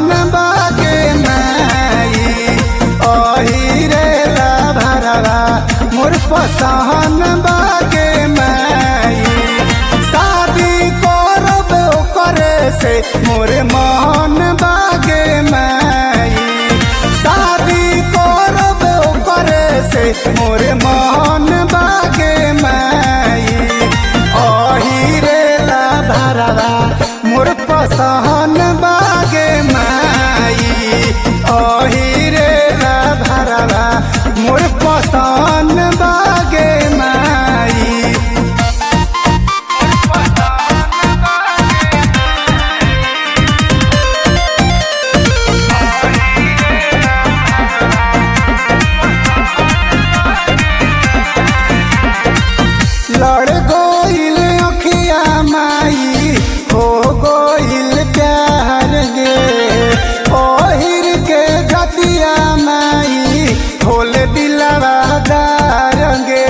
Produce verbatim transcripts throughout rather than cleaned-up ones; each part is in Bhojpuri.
पसहन बागे माई अहिरे ला भरवा मोर पसहन बागे माई शादी करब ओकरे से मोर मन बागे माई शादी करब ओकरे से मोर मन बागे माई अहिरे ला भरवा मोर पसहन बागे माई अहिरे ला भरवा मोर पसहन बागे माई लड़ गोइल अखिया माई हो गोइल प्यार गे ओहिर के जतिया माई खोल दिलवा दार गे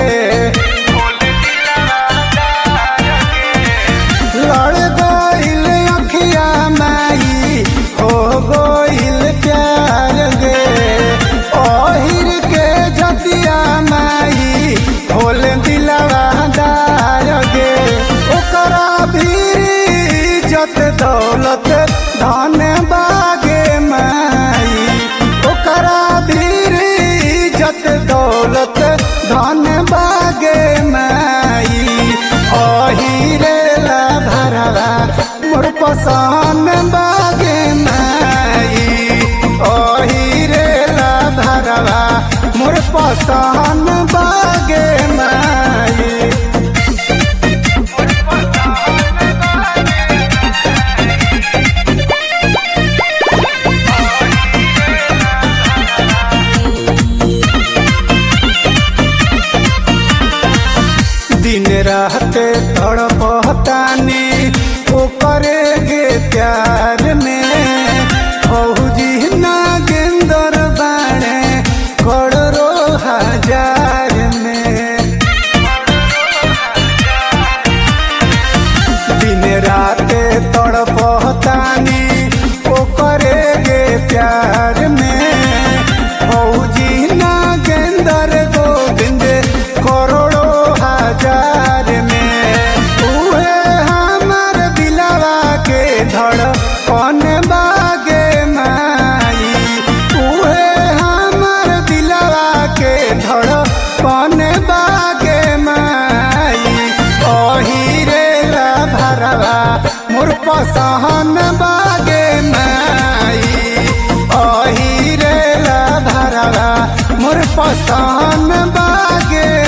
लड़ गोइल अखिया माई हो गोइल प्यार गे ओहिर के जतिया माई खोल दिलवा दार गे ओकरा भीरी इज्जत दौलत धन बागे माई ओकरा भीरी इज्जत दौलत धन बागे माई अहिरे ला भरवा मोर पसहन बागे माई अहिरे ला भरवा मोर पसहन बागे माई दिन रात तड़पतानी ओकरे गे प्यार में फौजी नागेंदर बाणे करोड़ो हजार में दिन रात तड़पतानी ओकरे गे प्यार में फौजी नागेंदर गोविंद करोड़ो हजार में उहे हमर दिलवा के धड़कन बागे माई उहे हमर दिलवा के धड़कन बागे माई अहिरे ला भरवा मोर पसहन बागे माई अहिरे ला भरवा मोर पसहन बागे